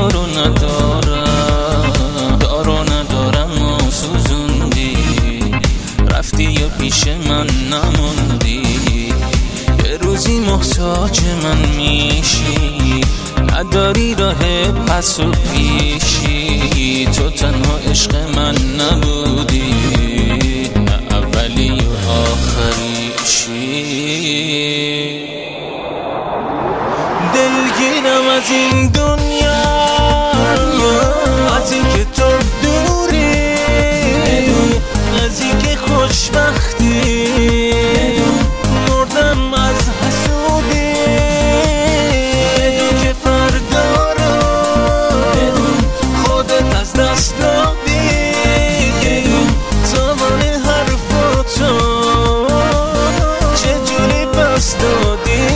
یارو ندارم و سوزوندی، رفتی یا پیش من نموندی. یه روزی محتاج من میشی، نداری راه پس و پیشی. تو تنها عشق من نبودی، نه اولی و آخریشی. دلگیرم از این دنیا، از این که تو دوری، از این که خوشبختی. مردم از حسودی که فردا رو خودت از دست دادی. تمام حرفاتو چجوری پس دادی؟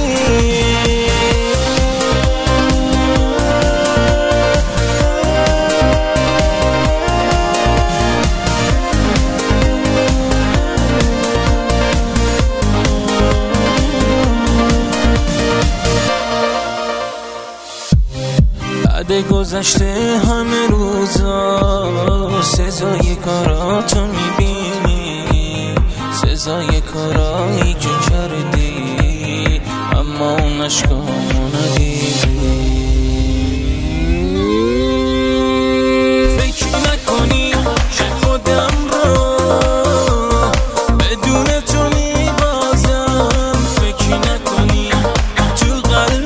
بعد گذشته همه روزا سزای کاراتو میبینی، سزای کارایی که کردی، اما اون اشکامو ندیدی. فکر نکنی که خودم رو بدون تو میبازم، فکر نکنی تو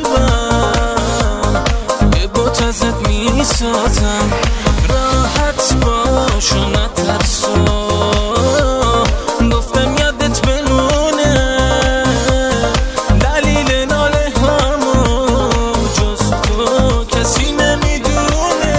قلبم ازت میسازم. راحت باش و نترسو، گفتم یادت بمونه. دلیل ناله همو جز تو کسی نمیدونه.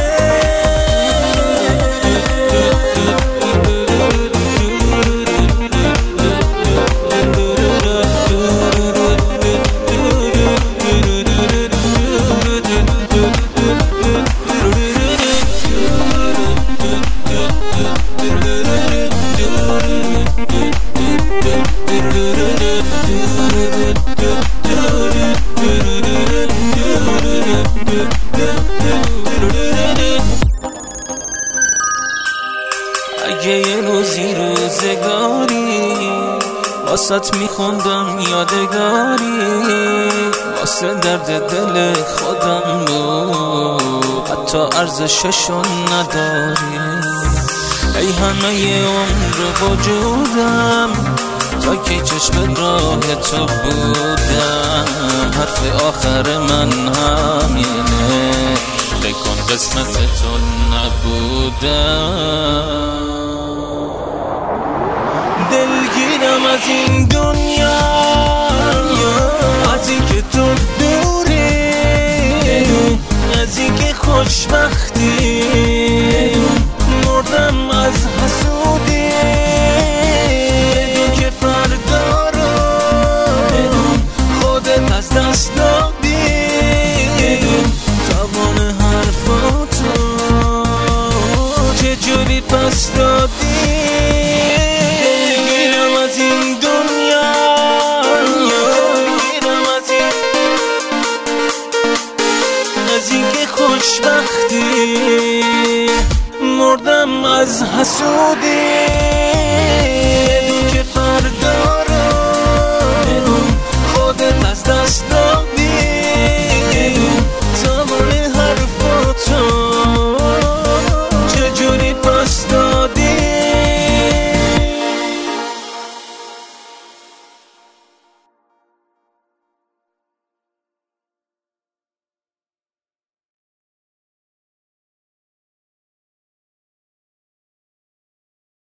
اگه یه روزی روزگاری واسط میخوندم یادگاری، واسه درد دل خودم بود، حتی ارزششو نداری. ای همه عمر وجودم تا که چشم راه تو بودم، حرف آخر من همینه، بکن قسمت تو نبودم. دلگیرم از این دنیا، از این که تو دوری، از این که خوشبختی. مردم از حسودی که فردا رو خودت از دست دادی. تمام حرفاتو چجوری پس دادی؟ دلگیرم از این دنیا، از این که خوشبختی. مردم از حسودی